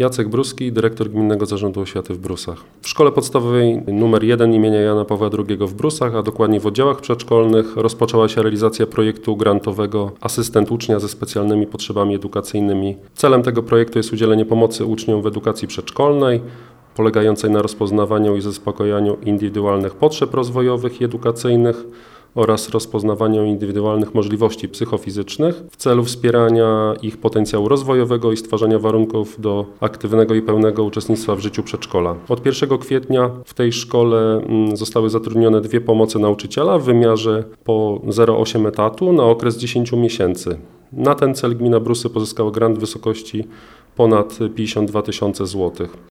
Jacek Bruski, dyrektor Gminnego Zarządu Oświaty w Brusach. W Szkole Podstawowej nr 1 imienia Jana Pawła II w Brusach, a dokładnie w oddziałach przedszkolnych, rozpoczęła się realizacja projektu grantowego Asystent ucznia ze specjalnymi potrzebami edukacyjnymi. Celem tego projektu jest udzielenie pomocy uczniom w edukacji przedszkolnej, polegającej na rozpoznawaniu i zaspokojaniu indywidualnych potrzeb rozwojowych i edukacyjnych oraz rozpoznawaniu indywidualnych możliwości psychofizycznych w celu wspierania ich potencjału rozwojowego i stwarzania warunków do aktywnego i pełnego uczestnictwa w życiu przedszkola. Od 1 kwietnia w tej szkole zostały zatrudnione 2 pomocy nauczyciela w wymiarze po 0,8 etatu na okres 10 miesięcy. Na ten cel gmina Brusy pozyskała grant w wysokości ponad 52 000 złotych.